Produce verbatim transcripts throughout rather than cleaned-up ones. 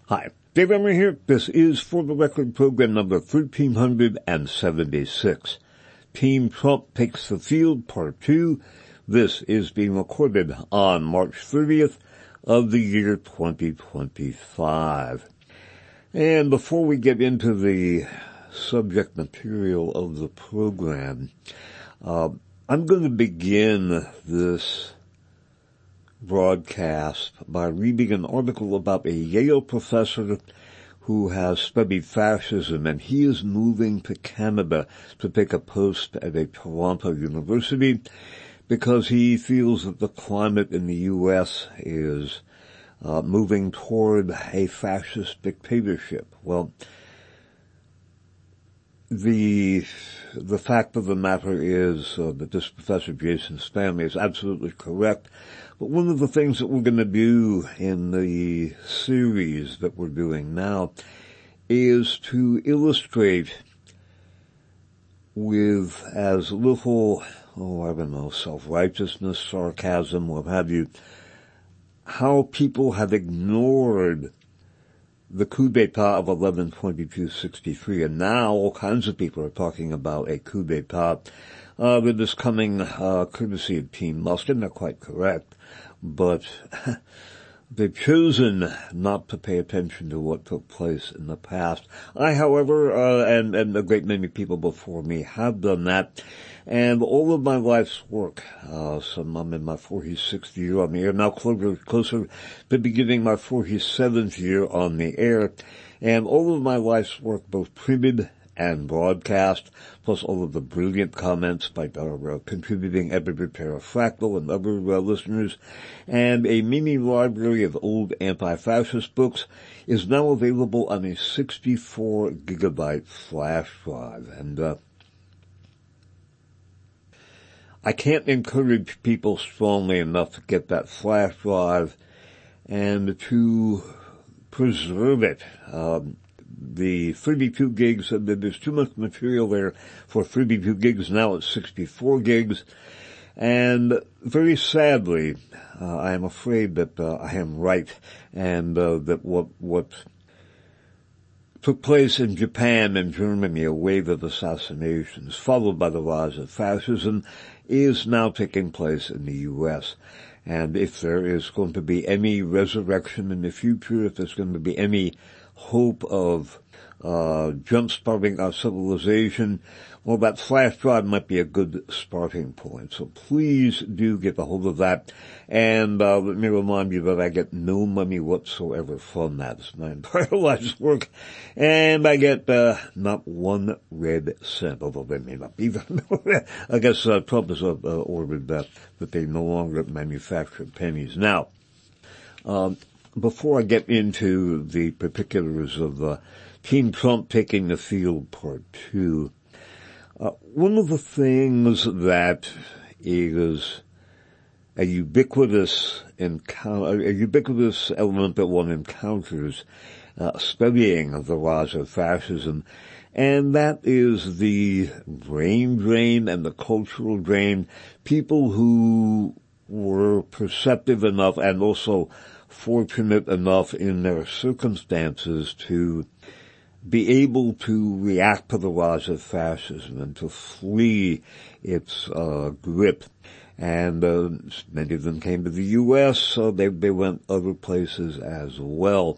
Hi, Dave Emory here. This is For the Record program number thirteen seventy-six. Team Trump Takes the Field, Part two. This is being recorded on March thirtieth of the year twenty twenty-five. And before we get into the subject material of the program, uh, I'm going to begin this broadcast by reading an article about a Yale professor who has studied fascism, and he is moving to Canada to take a post at a Toronto university because he feels that the climate in the U S is uh, moving toward a fascist dictatorship. Well, the the fact of the matter is uh, that this Professor Jason Stanley is absolutely correct. But one of the things that we're going to do in the series that we're doing now is to illustrate with as little, oh, I don't know, self-righteousness, sarcasm, what have you, how people have ignored the coup d'etat of eleven twenty-two sixty-three, and now all kinds of people are talking about a coup d'etat uh, that is coming uh, courtesy of Team Mustard. They're quite correct, but they've chosen not to pay attention to what took place in the past. I, however, uh, and, and a great many people before me have done that, and all of my life's work, uh, so I'm in my forty-sixth year on the air, now closer, closer to beginning my forty-seventh year on the air, and all of my life's work, both printed and broadcast, plus all of the brilliant comments by our uh, contributing editor Tara Fractal and other uh, listeners, and a mini library of old anti-fascist books is now available on a sixty-four gigabyte flash drive. And uh, I can't encourage people strongly enough to get that flash drive and to preserve it. Um, The thirty-two gigs, there's too much material there for thirty-two gigs. Now it's sixty-four gigs. And very sadly, uh, I am afraid that uh, I am right, and uh, that what what took place in Japan and Germany, a wave of assassinations followed by the rise of fascism, is now taking place in the U S. And if there is going to be any resurrection in the future, if there's going to be any hope of uh jump-starting our civilization, well, that flash drive might be a good starting point. So please do get a hold of that. And uh let me remind you that I get no money whatsoever from that. It's my entire life's work. And I get uh not one red cent, although they may not be that. I guess uh, Trump has uh, ordered that, that they no longer manufacture pennies. Now, um before I get into the particulars of uh, Team Trump Taking the Field Part two, uh, one of the things that is a ubiquitous encounter, a ubiquitous element that one encounters uh, studying the rise of fascism, and that is the brain drain and the cultural drain. People who were perceptive enough and also fortunate enough in their circumstances to be able to react to the rise of fascism and to flee its uh, grip. And uh, many of them came to the U S, so they, they went other places as well.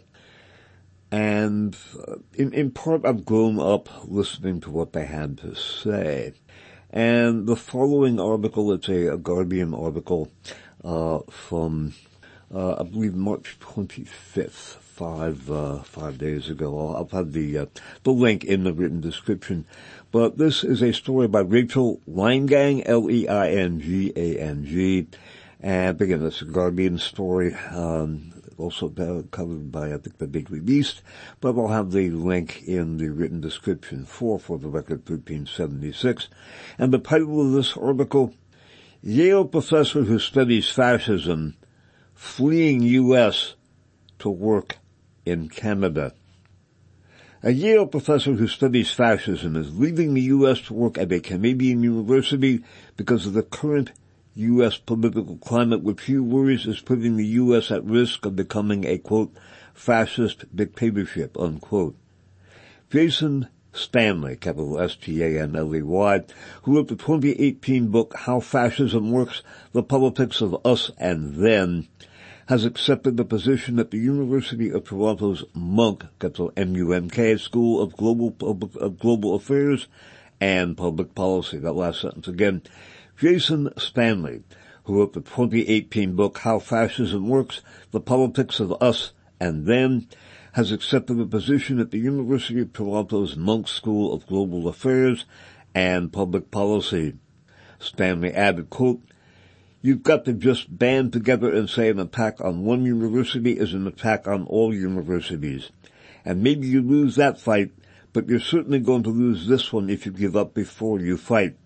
And uh, in, in part, I've grown up listening to what they had to say. And the following article, it's a, a Guardian article uh, from Uh, I believe March twenty-fifth, five, uh, five days ago. I'll, I'll have the, uh, the link in the written description. But this is a story by Rachel Leingang, L E I N G A N G. And again, it's a Guardian story, um, also covered by, I think, the Daily Beast. But I'll have the link in the written description for, for the record thirteen seventy-six. And the title of this article, Yale professor who studies fascism fleeing U S to work in Canada. A Yale professor who studies fascism is leaving the U S to work at a Canadian university because of the current U S political climate, which he worries is putting the U S at risk of becoming a, quote, fascist dictatorship, unquote. Jason Stanley, capital S T A N L E Y, who wrote the twenty eighteen book How Fascism Works, The Politics of Us and Then, has accepted the position at the University of Toronto's Munk, capital M U N K, School of Global, Public, of Global Affairs and Public Policy. That last sentence again. Jason Stanley, who wrote the twenty eighteen book How Fascism Works, The Politics of Us and Then, has accepted a position at the University of Toronto's Munk School of Global Affairs and Public Policy. Stanley added, quote, "You've got to just band together and say an attack on one university is an attack on all universities. And maybe you lose that fight, but you're certainly going to lose this one if you give up before you fight."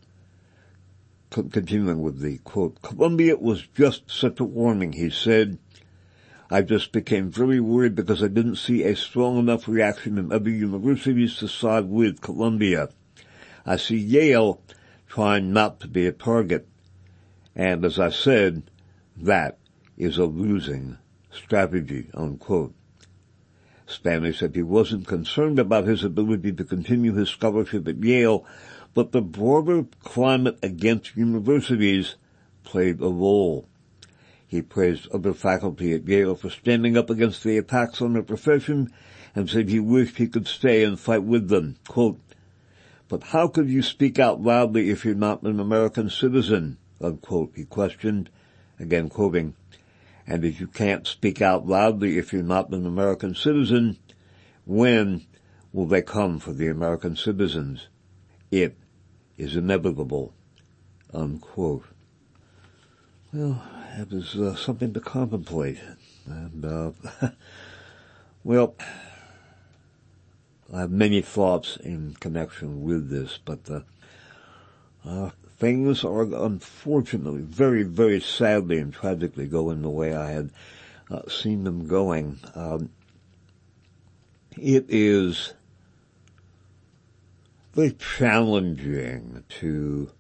Continuing with the quote, "Columbia was just such a warning," he said. "I just became very worried because I didn't see a strong enough reaction in other universities to side with Columbia. I see Yale trying not to be a target. And as I said, that is a losing strategy," unquote. Stanley said he wasn't concerned about his ability to continue his scholarship at Yale, but the broader climate against universities played a role. He praised other faculty at Yale for standing up against the attacks on their profession and said he wished he could stay and fight with them. Quote, "But how could you speak out loudly if you're not an American citizen?" Unquote, he questioned, again quoting, "And if you can't speak out loudly if you're not an American citizen, when will they come for the American citizens? It is inevitable," unquote. Well, that is uh, something to contemplate. And, uh, well, I have many thoughts in connection with this, but uh, uh, things are unfortunately, very, very sadly and tragically going the way I had uh, seen them going. Um, it is very challenging to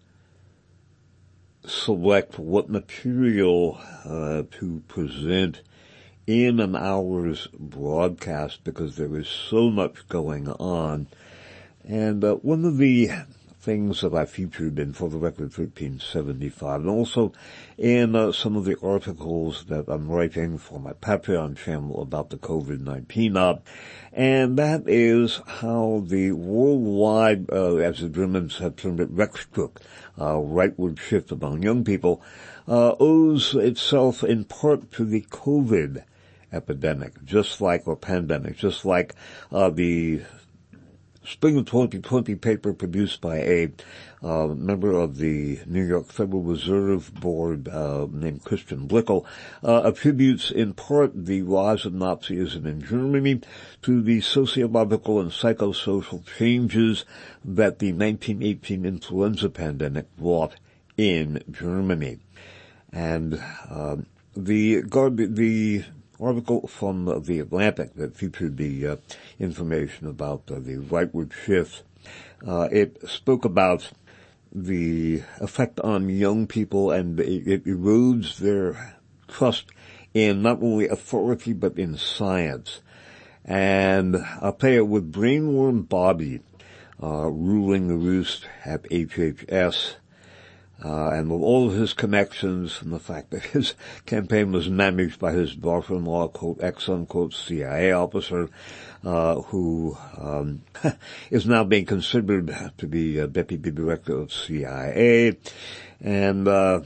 select what material uh, to present in an hour's broadcast because there is so much going on. And uh, one of the things that I featured in For the Record thirteen seventy-five, and also in uh, some of the articles that I'm writing for my Patreon channel about the COVID nineteen op, and that is how the worldwide, uh, as the Germans have termed it, Rechtsruck, uh, rightward shift among young people, uh, owes itself in part to the COVID epidemic, just like, or pandemic, just like uh, the Spring of twenty twenty paper produced by a uh, member of the New York Federal Reserve Board uh, named Christian Blickel uh, attributes in part the rise of Nazism in Germany to the sociological and psychosocial changes that the nineteen eighteen influenza pandemic wrought in Germany. And uh, the the article from uh, The Atlantic that featured the uh, information about uh, the rightward shift, uh, it spoke about the effect on young people, and it, it erodes their trust in not only authority but in science. And I'll tell you, with Brainworm Bobby uh, ruling the roost at H H S, Uh, and with all of his connections and the fact that his campaign was managed by his daughter-in-law, quote, ex-unquote C I A officer, uh, who, um, is now being considered to be a deputy director of C I A. And, uh,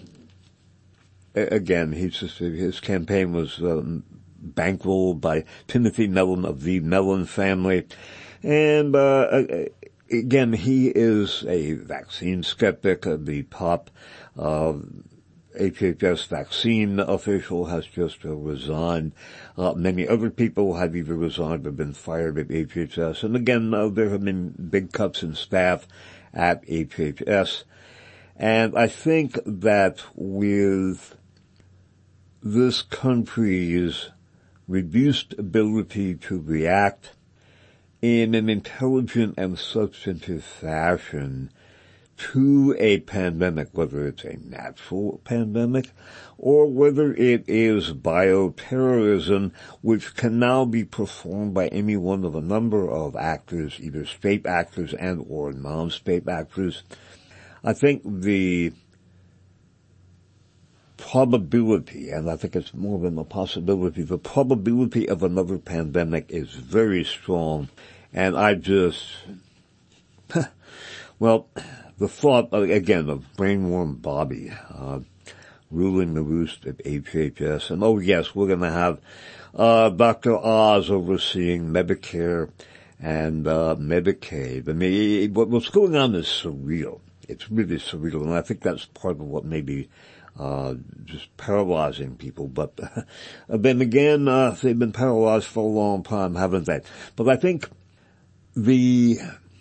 again, he's just, his campaign was, um, bankrolled by Timothy Mellon of the Mellon family. And, uh, Again, he is a vaccine skeptic. Uh, the top uh, H H S vaccine official has just uh, resigned. Uh, many other people have either resigned or been fired at H H S. And again, uh, there have been big cuts in staff at H H S. And I think that with this country's reduced ability to react in an intelligent and substantive fashion to a pandemic, whether it's a natural pandemic or whether it is bioterrorism, which can now be performed by any one of a number of actors, either state actors and or non-state actors. I think the probability, and I think it's more than a possibility, the probability of another pandemic is very strong. And I just, well, the thought, again, of brainworm Bobby, uh, ruling the roost at H H S. And oh yes, we're gonna have, uh, Doctor Oz overseeing Medicare and, uh, Medicaid. I mean, what's going on is surreal. It's really surreal. And I think that's part of what maybe Uh, just paralyzing people. But uh, then again, uh, they've been paralyzed for a long time, haven't they? But I think the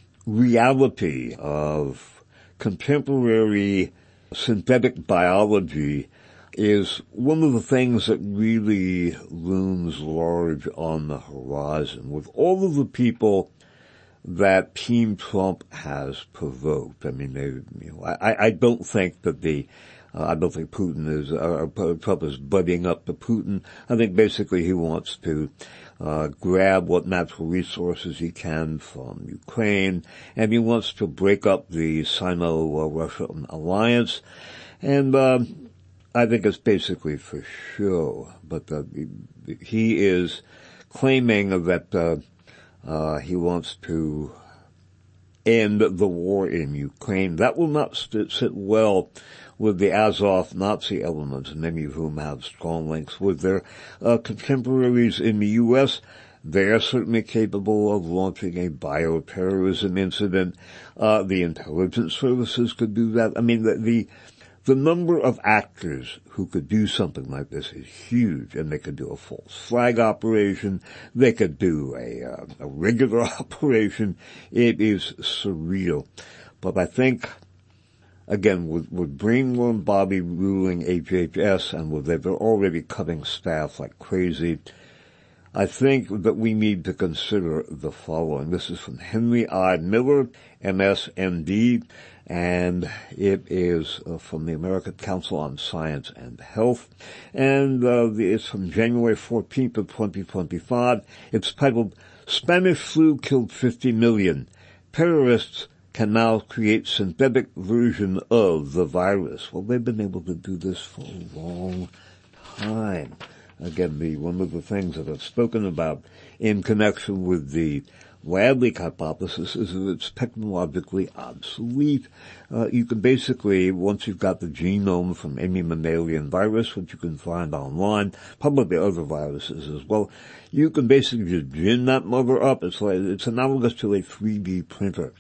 reality of contemporary synthetic biology is one of the things that really looms large on the horizon, with all of the people that Team Trump has provoked. I mean, they, you know, I, I don't think that the Uh, I don't think Putin is, uh, Trump is buddying up to Putin. I think basically he wants to, uh, grab what natural resources he can from Ukraine, and he wants to break up the Sino-Russian alliance. And, um, I think it's basically for show. But, uh, he is claiming that, uh, uh, he wants to end the war in Ukraine. That will not st- sit well with the Azov Nazi elements, many of whom have strong links with their uh, contemporaries in the U S. They are certainly capable of launching a bioterrorism incident. Uh, the intelligence services could do that. I mean, the, the the number of actors who could do something like this is huge, and they could do a false flag operation. They could do a, uh, a regular operation. It is surreal. But I think, again, with, with brainworm Bobby ruling H H S, and with they're already cutting staff like crazy, I think that we need to consider the following. This is from Henry I. Miller, M S M D, and it is uh, from the American Council on Science and Health, and uh, it's from January fourteenth of twenty twenty-five. It's titled, Spanish Flu Killed fifty million. Terrorists can now create synthetic version of the virus. Well, they've been able to do this for a long time. Again, the one of the things that I've spoken about in connection with the Wadley hypothesis is that it's technologically obsolete. Uh, you can basically, once you've got the genome from any mammalian virus, which you can find online, probably other viruses as well, you can basically just gin that mother up. It's like, it's analogous to a three D printer.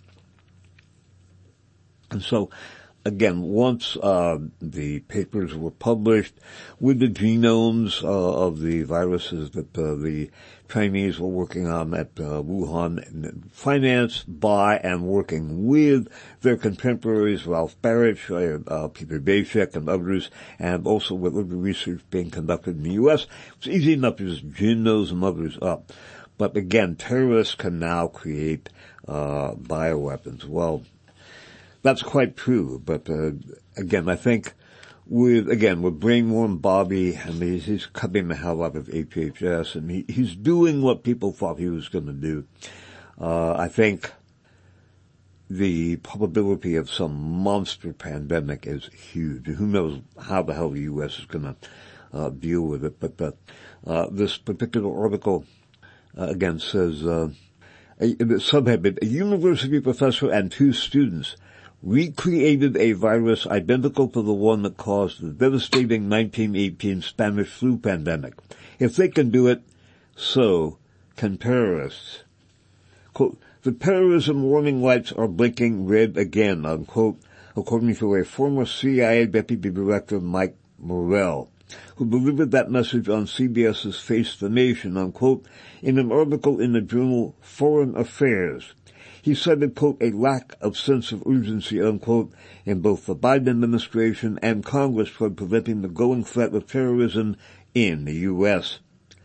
And so, again, once uh the papers were published with the genomes uh, of the viruses that uh, the Chinese were working on at uh, Wuhan, financed by and working with their contemporaries, Ralph Baric, uh, uh, Peter Daszak, and others, and also with other research being conducted in the U S, it's easy enough to just gin those mothers up. But again, terrorists can now create uh bioweapons. Well, that's quite true, but uh, again, I think with, again, with brainworm Bobby, and he's, he's cutting the hell out of H H S, and he, he's doing what people thought he was going to do. Uh, I think the probability of some monster pandemic is huge. Who knows how the hell the U S is going to uh, deal with it, but uh, uh, this particular article, uh, again, says, uh, a, the subhead, a university professor and two students recreated a virus identical to the one that caused the devastating nineteen eighteen Spanish flu pandemic. If they can do it, so can terrorists. Quote, the terrorism warning lights are blinking red again, unquote, according to a former C I A Deputy Director, Mike Morell, who delivered that message on CBS's Face the Nation, unquote, in an article in the journal Foreign Affairs. He cited, quote, a lack of sense of urgency, unquote, in both the Biden administration and Congress for preventing the growing threat of terrorism in the U S.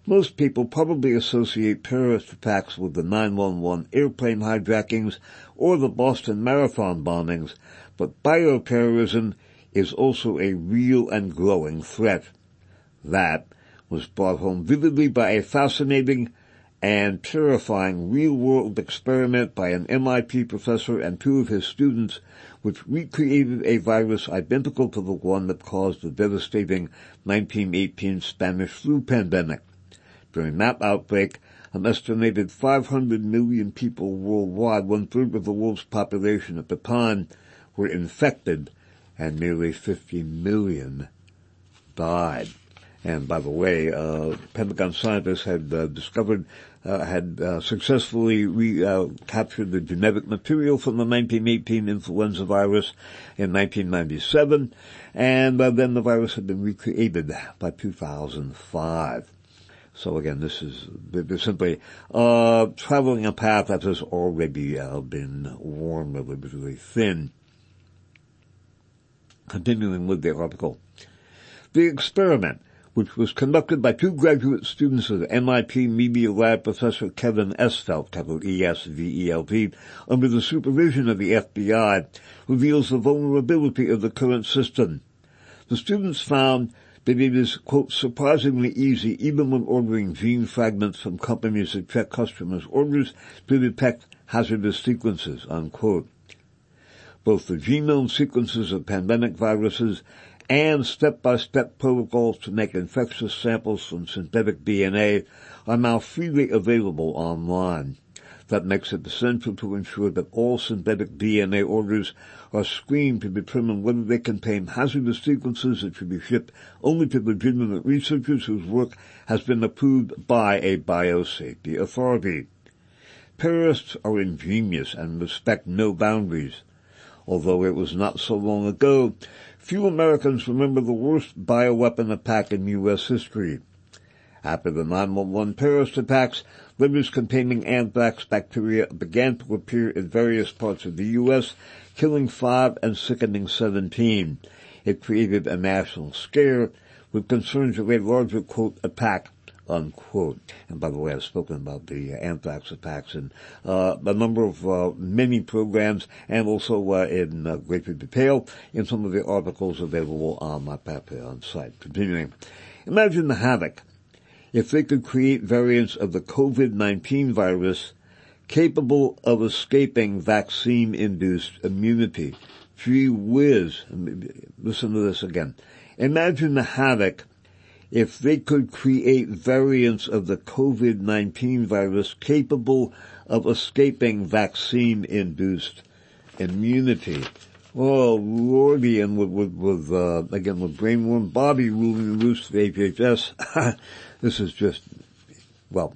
Most people probably associate terrorist attacks with the nine one one airplane hijackings or the Boston Marathon bombings, but bioterrorism is also a real and growing threat. That was brought home vividly by a fascinating and terrifying real-world experiment by an M I T professor and two of his students, which recreated a virus identical to the one that caused the devastating nineteen eighteen Spanish flu pandemic. During that outbreak, an estimated five hundred million people worldwide, one-third of the world's population at the time, were infected, and nearly fifty million died. And by the way, uh, Pentagon scientists had uh, discovered, uh, had uh, successfully re, uh, captured the genetic material from the nineteen eighteen influenza virus in nineteen ninety-seven, and uh, then the virus had been recreated by two thousand five. So again, this is they're simply uh, traveling a path that has already uh, been worn relatively thin. Continuing with the article, the experiment, which was conducted by two graduate students of the M I T Media Lab, Professor Kevin Esvelt, capital E S V E L T, under the supervision of the F B I, reveals the vulnerability of the current system. The students found that it is, quote, surprisingly easy, even when ordering gene fragments from companies that check customers' orders, to detect hazardous sequences, unquote. Both the genome sequences of pandemic viruses and step-by-step protocols to make infectious samples from synthetic D N A are now freely available online. That makes it essential to ensure that all synthetic D N A orders are screened to determine whether they contain hazardous sequences that should be shipped only to legitimate researchers whose work has been approved by a biosafety authority. Terrorists are ingenious and respect no boundaries. Although it was not so long ago, few Americans remember the worst bioweapon attack in U S history. After the nine one one terrorist attacks, livers containing anthrax bacteria began to appear in various parts of the U S, killing five and sickening seventeen. It created a national scare with concerns of a larger, quote, attack, unquote. And by the way, I've spoken about the uh, anthrax attacks in uh, a number of uh, many programs, and also uh, in uh, greater detail in some of the articles available on my Patreon site. Continuing, imagine the havoc if they could create variants of the COVID nineteen virus capable of escaping vaccine-induced immunity. Gee whiz. Listen to this again. Imagine the havoc if they could create variants of the COVID nineteen virus capable of escaping vaccine-induced immunity. Oh, Lordy, and with, with, with uh, again, with brainworm Bobby ruling loose the H H S, this is just, well,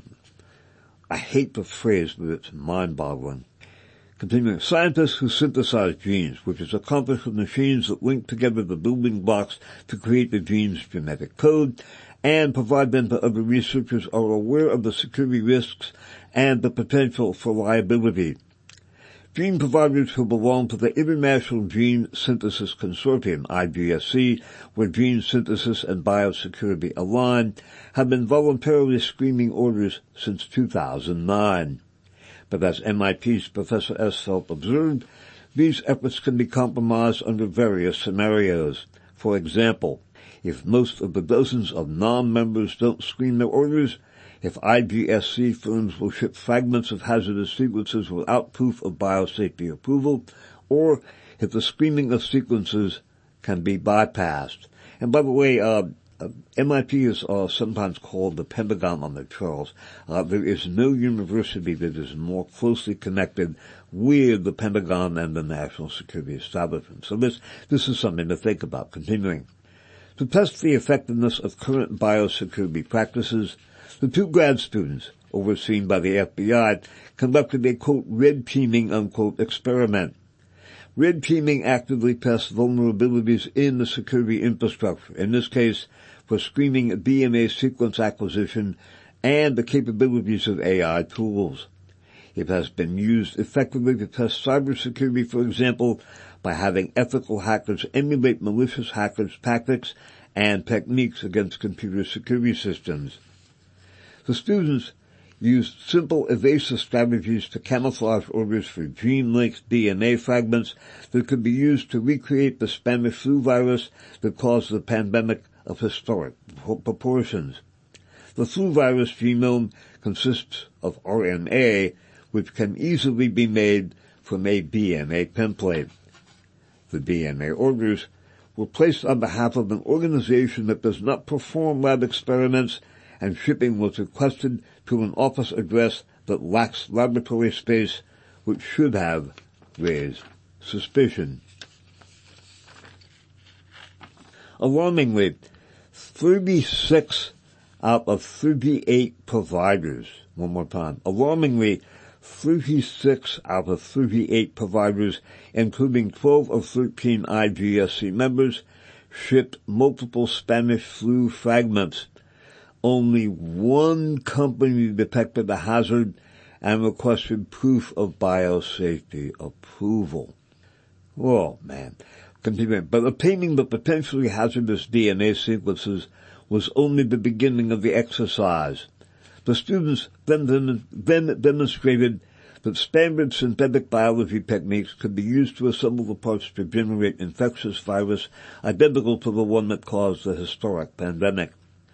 I hate the phrase, but it's mind-boggling. Continuing, scientists who synthesize genes, which is accomplished with machines that link together the building blocks to create the gene's genetic code and provide them to other researchers, are aware of the security risks and the potential for liability. Gene providers who belong to the International Gene Synthesis Consortium, I G S C, where gene synthesis and biosecurity align, have been voluntarily screening orders since two thousand nine. But as M I T's Professor Esvelt observed, these efforts can be compromised under various scenarios. For example, if most of the dozens of non-members don't screen their orders, if I G S C firms will ship fragments of hazardous sequences without proof of biosafety approval, or if the screening of sequences can be bypassed. And by the way, uh, uh M I T is uh, sometimes called the Pentagon on the Charles. Uh, there is no university that is more closely connected with the Pentagon and the national security establishment. So this, this is something to think about. Continuing. To test the effectiveness of current biosecurity practices, the two grad students, overseen by the F B I, conducted a, quote, red teaming, unquote, experiment. Red teaming actively tests vulnerabilities in the security infrastructure, in this case, for screening D N A sequence acquisition and the capabilities of A I tools. It has been used effectively to test cybersecurity, for example, by having ethical hackers emulate malicious hackers' tactics and techniques against computer security systems. The students used simple evasive strategies to camouflage orders for gene-linked D N A fragments that could be used to recreate the Spanish flu virus that caused the pandemic of historic proportions. The flu virus genome consists of R N A, which can easily be made from a D N A template. The D N A orders were placed on behalf of an organization that does not perform lab experiments, and shipping was requested to an office address that lacks laboratory space, which should have raised suspicion. Alarmingly, thirty-six out of thirty-eight providers, one more time, alarmingly, thirty-six out of thirty-eight providers, including twelve of thirteen I G S C members, shipped multiple Spanish flu fragments. Only one company detected a hazard and requested proof of biosafety approval. Oh, man. Continuing. But obtaining the potentially hazardous D N A sequences was only the beginning of the exercise. The students then, then demonstrated that standard synthetic biology techniques could be used to assemble the parts to generate infectious virus identical to the one that caused the historic pandemic.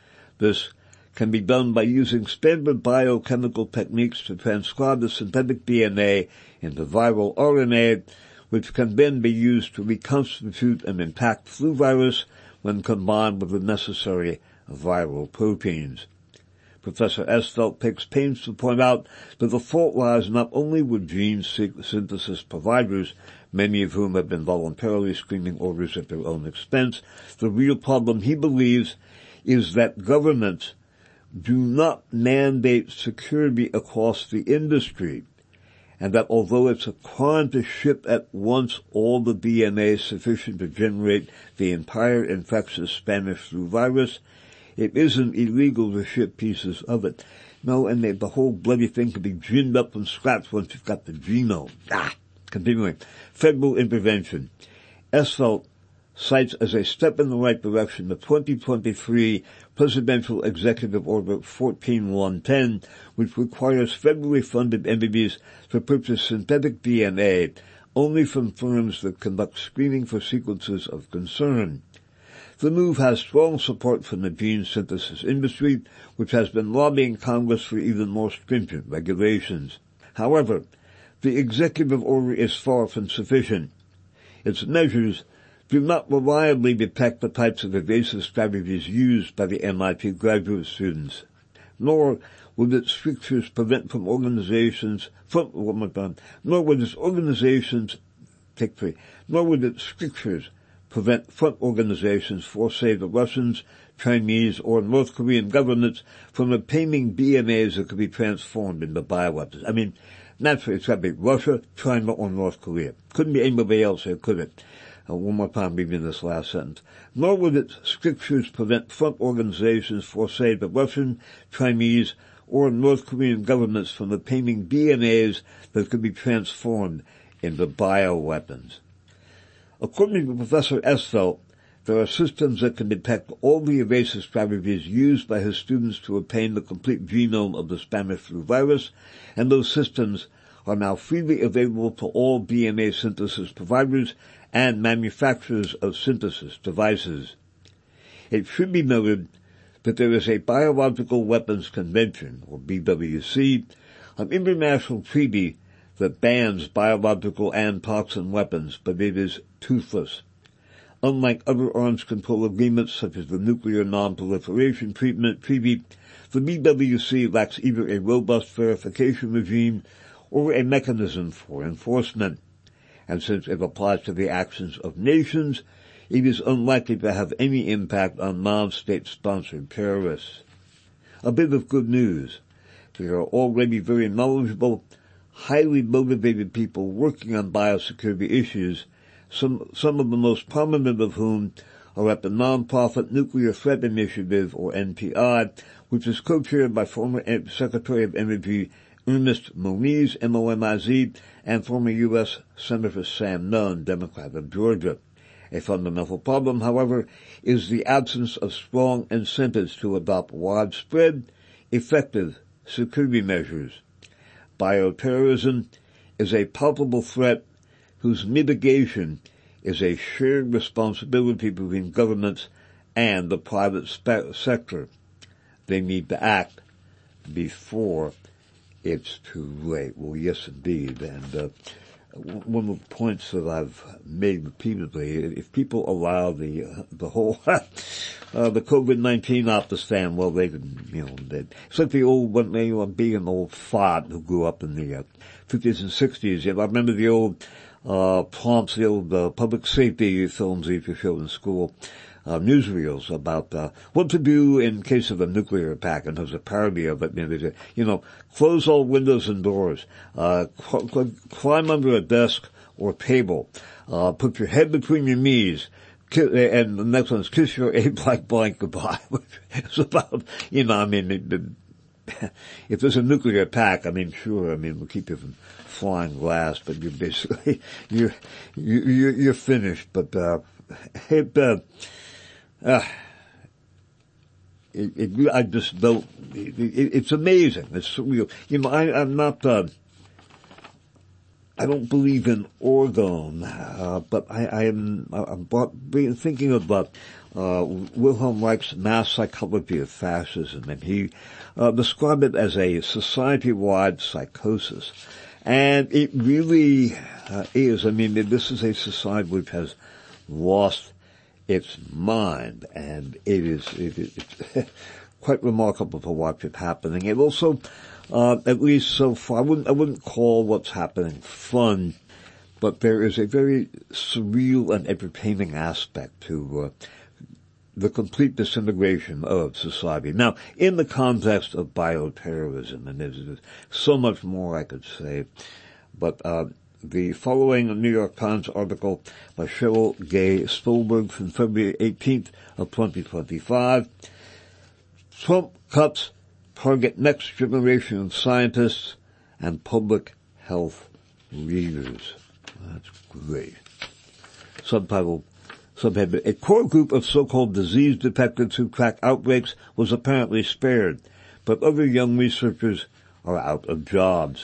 This can be done by using standard biochemical techniques to transcribe the synthetic D N A into viral R N A, which can then be used to reconstitute an intact flu virus when combined with the necessary viral proteins. Professor Esvelt takes pains to point out that the fault lies not only with gene synthesis providers, many of whom have been voluntarily screening orders at their own expense. The real problem, he believes, is that governments do not mandate security across the industry, and that although it's a crime to ship at once all the D N A sufficient to generate the entire infectious Spanish flu virus, it isn't illegal to ship pieces of it. No, and they, the whole bloody thing can be ginned up from scratch once you've got the genome. Ah, continuing. Federal intervention. Esvelt cites as a step in the right direction the twenty twenty-three Presidential Executive Order fourteen one ten, which requires federally funded entities to purchase synthetic D N A only from firms that conduct screening for sequences of concern. The move has strong support from the gene synthesis industry, which has been lobbying Congress for even more stringent regulations. However, the executive order is far from sufficient. Its measures do not reliably detect the types of evasive strategies used by the M I T graduate students, nor would its strictures prevent from organizations, from, one more time, nor would its organizations, take three, nor would its strictures prevent front organizations for, say, the Russians, Chinese, or North Korean governments from obtaining D N As that could be transformed into bioweapons. I mean, naturally, it's got to be Russia, China, or North Korea. Couldn't be anybody else here, could it? Uh, one more time reading this last sentence. Nor would its strictures prevent front organizations for, say, the Russian, Chinese, or North Korean governments from obtaining D N As that could be transformed into bioweapons. According to Professor Esvelt, there are systems that can detect all the evasive strategies used by his students to obtain the complete genome of the Spanish flu virus, and those systems are now freely available to all D N A synthesis providers and manufacturers of synthesis devices. It should be noted that there is a Biological Weapons Convention, or B W C, an international treaty that bans biological and toxin weapons, but it is toothless. Unlike other arms control agreements such as the Nuclear Non-Proliferation Treaty, the B W C lacks either a robust verification regime or a mechanism for enforcement, and since it applies to the actions of nations, it is unlikely to have any impact on non-state-sponsored terrorists. A bit of good news. There are already very knowledgeable, highly motivated people working on biosecurity issues, some, some of the most prominent of whom are at the nonprofit Nuclear Threat Initiative, or N P I, which is co-chaired by former Secretary of Energy Ernest Moniz, M O M I Z, and former U S Senator Sam Nunn, Democrat of Georgia. A fundamental problem, however, is the absence of strong incentives to adopt widespread, effective security measures. Bioterrorism is a palpable threat whose mitigation is a shared responsibility between governments and the private spe- sector. They need to act before it's too late. Well, yes, indeed. And uh, one of the points that I've made repeatedly, if people allow the uh, the whole uh, the COVID nineteen off to stand, well, they can, you know, they, it's like the old, when they were being an old fart who grew up in the uh, fifties and sixties. I remember the old uh prompts, the old uh, public safety films they used to show in school. Uh, newsreels about uh, what to do in case of a nuclear attack, and there's a parody of it. You know, you know close all windows and doors, uh, cl- cl- climb under a desk or table, uh, put your head between your knees, ki- and the next one is kiss your a blank blank goodbye. It's about, you know, I mean, it, it, if there's a nuclear attack, I mean, sure, I mean, we'll keep you from flying glass, but you're basically, you're, you're, you're finished. But, uh, it, uh, Uh, it, it, I just don't, it, it, it's amazing. It's surreal. You know, I, I'm not, uh, I don't believe in orgone, uh, but I, I am, I'm thinking about, uh, Wilhelm Reich's Mass Psychology of Fascism, and he, uh, described it as a society-wide psychosis. And it really, uh, is. I mean, this is a society which has lost its mind, and it is, it is it's quite remarkable to watch it happening. It also, uh, at least so far, I wouldn't, I wouldn't call what's happening fun, but there is a very surreal and entertaining aspect to, uh, the complete disintegration of society. Now, in the context of bioterrorism, and there's, there's so much more I could say, but, uh, the following New York Times article by Cheryl Gay Stolberg from February eighteenth of twenty twenty-five. Trump cuts target next generation of scientists and public health leaders. That's great. Subtitle, subhead, a core group of so-called disease detectives who track outbreaks was apparently spared, but other young researchers are out of jobs.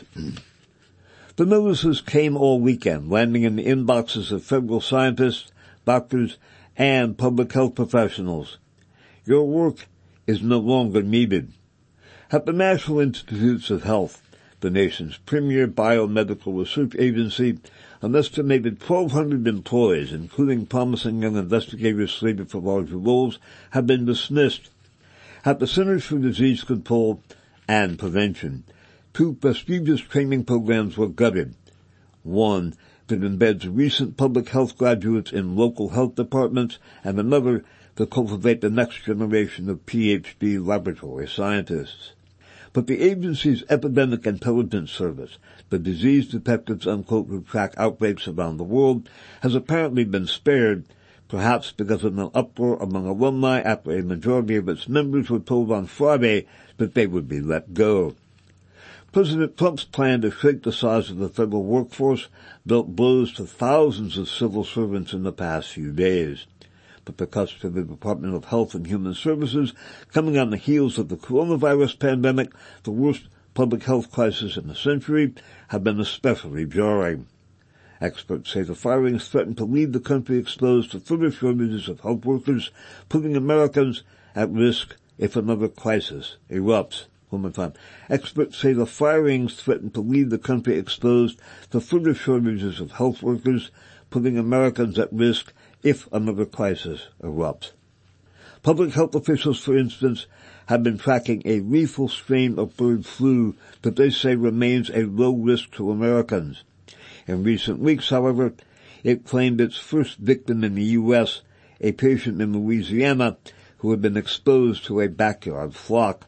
The notices came all weekend, landing in the inboxes of federal scientists, doctors, and public health professionals. Your work is no longer needed. At the National Institutes of Health, the nation's premier biomedical research agency, an estimated twelve hundred employees, including promising young investigators slated for larger roles, have been dismissed. At the Centers for Disease Control and Prevention, two prestigious training programs were gutted. One that embeds recent public health graduates in local health departments, and another to cultivate the next generation of P H D laboratory scientists. But the agency's Epidemic Intelligence Service, the disease detectives, unquote, who track outbreaks around the world, has apparently been spared, perhaps because of an uproar among alumni after a majority of its members were told on Friday that they would be let go. President Trump's plan to shrink the size of the federal workforce dealt blows to thousands of civil servants in the past few days. But the cuts to the Department of Health and Human Services, coming on the heels of the coronavirus pandemic, the worst public health crisis in a century, have been especially jarring. Experts say the firings threaten to leave the country exposed to further shortages of health workers, putting Americans at risk if another crisis erupts. One more time. Experts say the firings threaten to leave the country exposed to further shortages of health workers, putting Americans at risk if another crisis erupts. Public health officials, for instance, have been tracking a lethal strain of bird flu that they say remains a low risk to Americans. In recent weeks, however, it claimed its first victim in the U S, a patient in Louisiana who had been exposed to a backyard flock.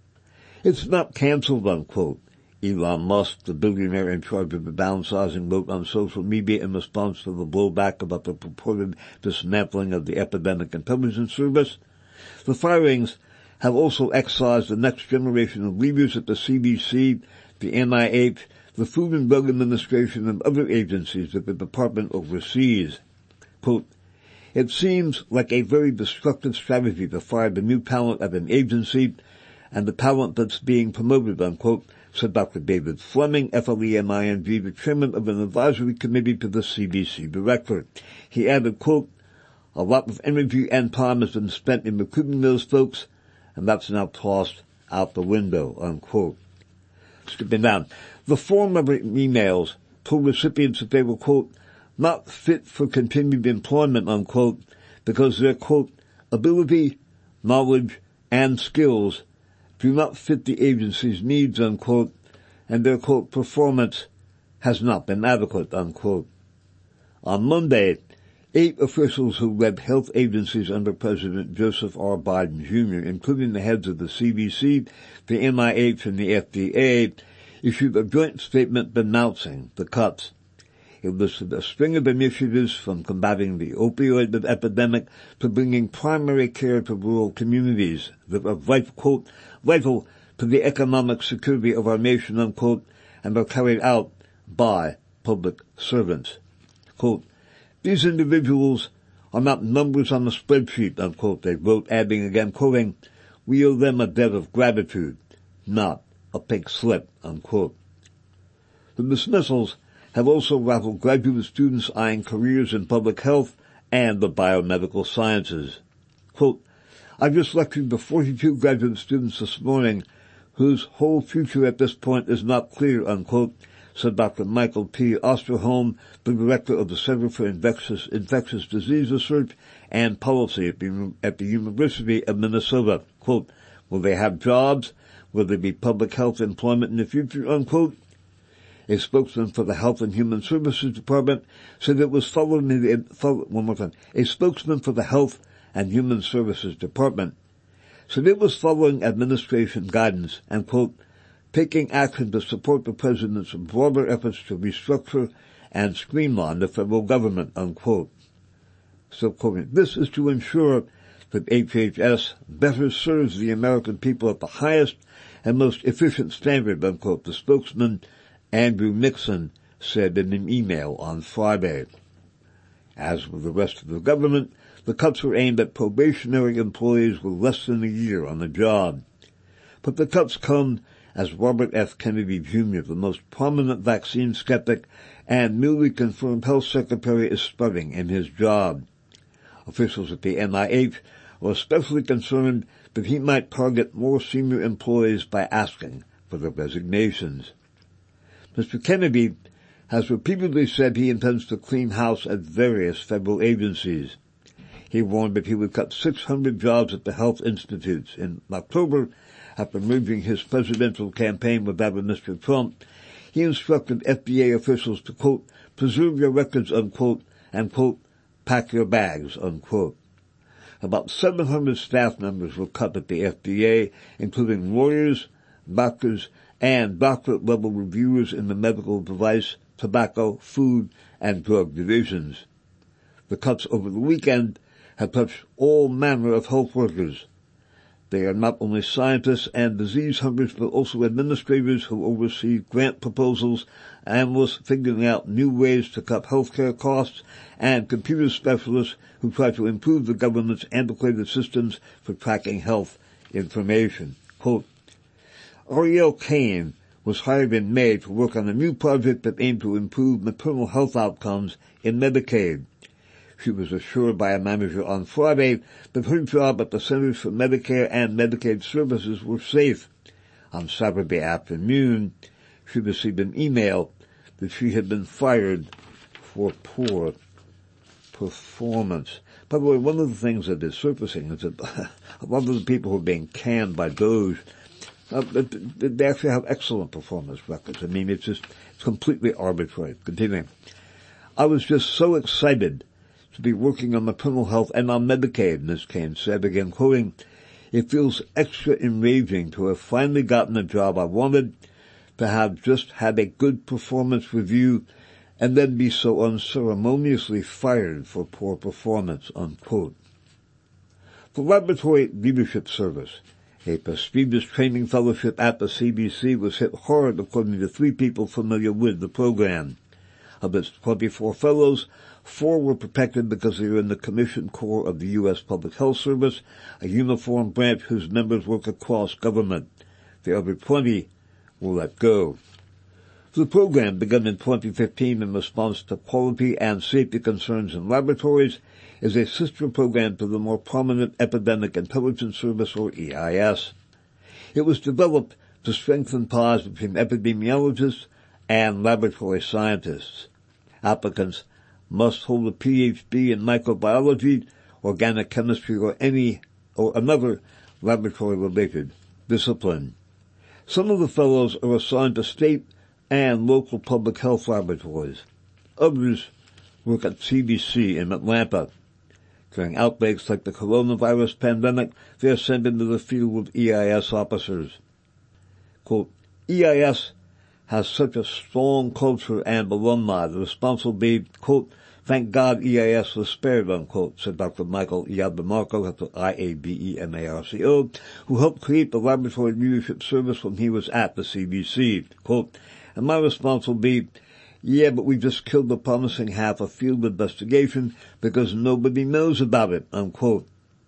It's not canceled, unquote. Elon Musk, the billionaire in charge of the downsizing, wrote on social media in response to the blowback about the purported dismantling of the Epidemic Intelligence Service. The firings have also excised the next generation of leaders at the C D C, the N I H, the Food and Drug Administration, and other agencies that the department oversees. Quote, it seems like a very destructive strategy to fire the new talent at an agency and the talent that's being promoted, unquote, said Doctor David Fleming, F L E M I N G, the chairman of an advisory committee to the C D C director. He added, quote, a lot of energy and time has been spent in recruiting those folks, and that's now tossed out the window, unquote. Skipping down. The form of emails told recipients that they were, quote, not fit for continued employment, unquote, because their, quote, ability, knowledge, and skills do not fit the agency's needs, unquote, and their, quote, performance has not been adequate, unquote. On Monday, eight officials who led health agencies under President Joseph R. Biden, Junior, including the heads of the C D C, the N I H, and the F D A, issued a joint statement denouncing the cuts. It listed a string of initiatives from combating the opioid epidemic to bringing primary care to rural communities that are vital, quote, vital to the economic security of our nation, unquote, and are carried out by public servants. Quote, these individuals are not numbers on a spreadsheet, unquote, they wrote, adding again, quoting, we owe them a debt of gratitude, not a pink slip, unquote. The dismissals have also rattled graduate students eyeing careers in public health and the biomedical sciences. Quote, I just lectured to forty-two graduate students this morning whose whole future at this point is not clear, unquote, said Doctor Michael P. Osterholm, the director of the Center for Infectious, Infectious Disease Research and Policy at the, at the University of Minnesota. Quote, will they have jobs? Will there be public health employment in the future, unquote? A spokesman for the Health and Human Services Department said it was following the, follow, one more time, a spokesman for the Health and Human Services Department said it was following administration guidance and, quote, taking action to support the President's broader efforts to restructure and streamline the federal government, unquote. So, quoting, this is to ensure that H H S better serves the American people at the highest and most efficient standard, unquote, the spokesman Andrew Nixon said in an email on Friday. As with the rest of the government, the cuts were aimed at probationary employees with less than a year on the job. But the cuts come as Robert F. Kennedy, Junior, the most prominent vaccine skeptic and newly confirmed health secretary, is starting in his job. Officials at the N I H are especially concerned that he might target more senior employees by asking for their resignations. Mister Kennedy has repeatedly said he intends to clean house at various federal agencies. He warned that he would cut six hundred jobs at the health institutes. In October, after merging his presidential campaign with that of Mister Trump, he instructed F D A officials to, quote, preserve your records, unquote, and, quote, pack your bags, unquote. About seven hundred staff members were cut at the F D A, including lawyers, doctors, and doctorate-level reviewers in the medical device, tobacco, food, and drug divisions. The cuts over the weekend have touched all manner of health workers. They are not only scientists and disease hunters, but also administrators who oversee grant proposals, analysts figuring out new ways to cut healthcare costs, and computer specialists who try to improve the government's antiquated systems for tracking health information. Quote, Arielle Kane was hired in May to work on a new project that aimed to improve maternal health outcomes in Medicaid. She was assured by a manager on Friday that her job at the Centers for Medicare and Medicaid Services were safe. On Saturday afternoon, she received an email that she had been fired for poor performance. By the way, one of the things that is surfacing is that a lot of the people who are being canned by DOJ, uh, they actually have excellent performance records. I mean, it's just it's completely arbitrary. Continuing. I was just so excited to be working on maternal health and on Medicaid, Miz Kane said, again quoting, it feels extra enraging to have finally gotten the job I wanted, to have just had a good performance review, and then be so unceremoniously fired for poor performance, unquote. The Laboratory Leadership Service, a prestigious training fellowship at the C D C, was hit hard, according to three people familiar with the program. Of its twenty-four fellows, four were protected because they were in the Commissioned Corps of the U S Public Health Service, a uniformed branch whose members work across government. The other twenty were let go. The program began in twenty fifteen in response to quality and safety concerns in laboratories, is a sister program to the more prominent Epidemic Intelligence Service, or E I S. It was developed to strengthen ties between epidemiologists and laboratory scientists. Applicants must hold a P H D in microbiology, organic chemistry, or any or another laboratory-related discipline. Some of the fellows are assigned to state and local public health laboratories. Others work at C D C in Atlanta. During outbreaks like the coronavirus pandemic, they are sent into the field with E I S officers. Quote, E I S has such a strong culture and alumni. The response will be, quote, thank God E I S was spared, unquote, said Doctor Michael Iadbemarco at the I A B E M A R C O, who helped create the Laboratory Leadership Service when he was at the C D C. Quote, and my response will be, yeah, but we just killed the promising half of field investigation because nobody knows about it, unquote.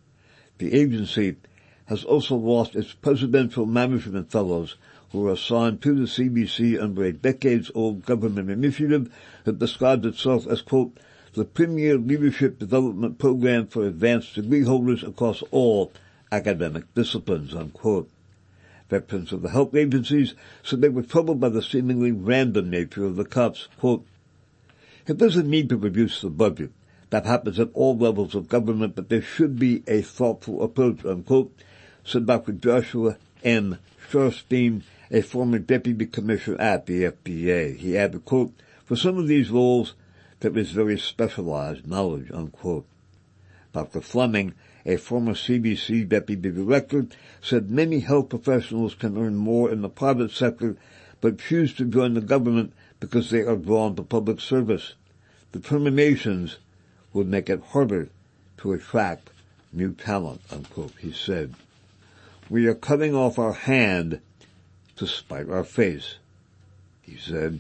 The agency has also lost its presidential management fellows who were assigned to the C D C under a decades-old government initiative that describes itself as, quote, the premier leadership development program for advanced degree holders across all academic disciplines, unquote. Veterans of the health agencies said they were troubled by the seemingly random nature of the cuts. Quote, it doesn't need to reduce the budget. That happens at all levels of government, but there should be a thoughtful approach, unquote, said Doctor Joshua M. Sharfstein, a former deputy commissioner at the F D A. He added, quote, for some of these roles, there is very specialized knowledge, unquote. Doctor Fleming, a former C D C deputy director, said many health professionals can earn more in the private sector, but choose to join the government because they are drawn to public service. Determinations would make it harder to attract new talent, unquote, he said. We are cutting off our hand to spite our face, he said.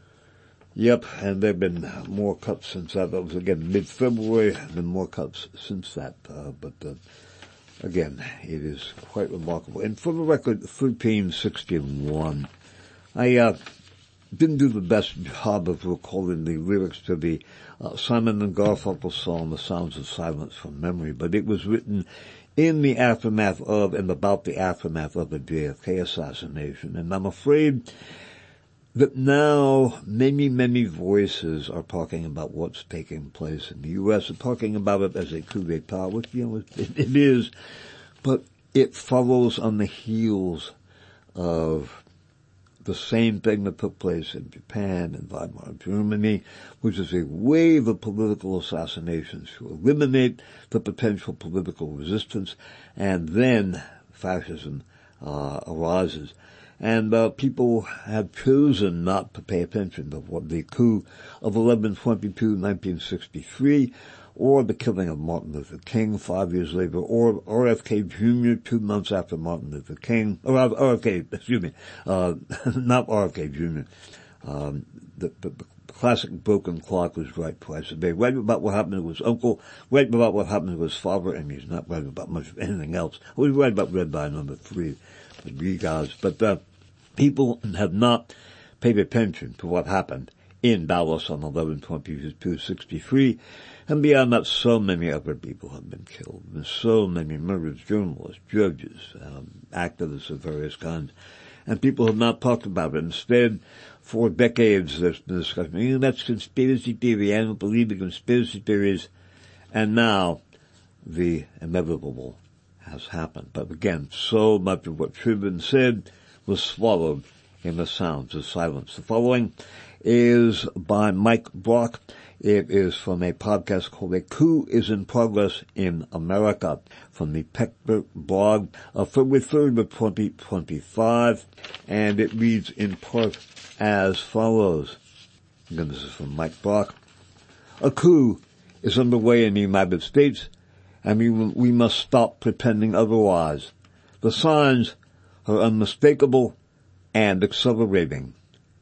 Yep, and there have been more cuts since that. That was, again, mid-February. There have been more cuts since that. Uh, but, uh, again, it is quite remarkable. And for the record, thirteen sixty-one. I uh, didn't do the best job of recalling the lyrics to the uh, Simon and Garfunkel song, The Sounds of Silence, from memory, but it was written in the aftermath of and about the aftermath of the J F K assassination. And I'm afraid that now many, many voices are talking about what's taking place in the U S and talking about it as a coup d'etat, which, you know, it, it is, but it follows on the heels of the same thing that took place in Japan and Weimar Germany, which is a wave of political assassinations to eliminate the potential political resistance, and then fascism uh, arises. And uh, people have chosen not to pay attention to what the coup of eleven twenty-two nineteen sixty-three, or the killing of Martin Luther King five years later, or R F K Junior two months after Martin Luther King, or R F K, excuse me, uh, not R F K Junior Um, the, the, the classic broken clock was right twice a day. Right about what happened to his uncle, right about what happened to his father, and he's not right about much of anything else. Well, he's right about Red Line number three, the regards. But, uh, people have not paid attention to what happened in Dallas on eleven twenty-two sixty-three, and beyond that, so many other people have been killed. There's so many murders, journalists, judges, um, activists of various kinds, and people have not talked about it. Instead, for decades, there's been discussion, you know, that's conspiracy theory, I don't believe in conspiracy theories, and now the inevitable has happened. But again, so much of what should have been said was swallowed in the sounds of silence. The following is by Mike Brock. It is from a podcast called A Coup is in Progress in America, from the Techbert blog of February third of twenty twenty-five, and it reads in part as follows. Again, this is from Mike Brock. A coup is underway in the United States, and we, we must stop pretending otherwise. The signs are unmistakable and accelerating.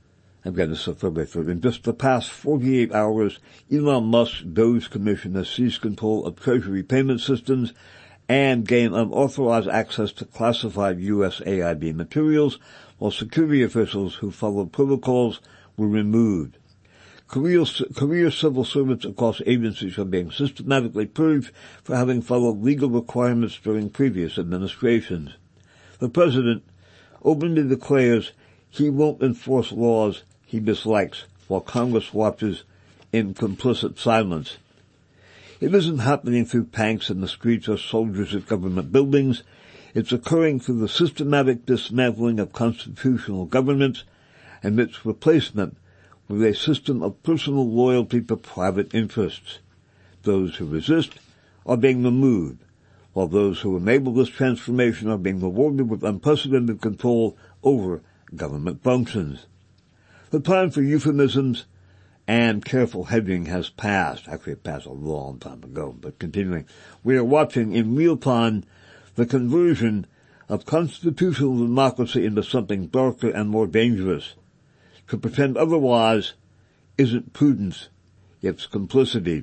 Again, this is February third. In just the past forty-eight hours, Elon Musk's Doge Commission has seized control of Treasury payment systems and gained unauthorized access to classified U S A I B materials, while security officials who followed protocols were removed. Career, career civil servants across agencies are being systematically purged for having followed legal requirements during previous administrations. The president openly declares he won't enforce laws he dislikes, while Congress watches in complicit silence. It isn't happening through tanks in the streets or soldiers at government buildings. It's occurring through the systematic dismantling of constitutional governments and its replacement with a system of personal loyalty to private interests. Those who resist are being removed, while those who enable this transformation are being rewarded with unprecedented control over government functions. The time for euphemisms and careful hedging has passed. Actually, it passed a long time ago, but continuing. We are watching in real time the conversion of constitutional democracy into something darker and more dangerous. To pretend otherwise isn't prudence, it's complicity.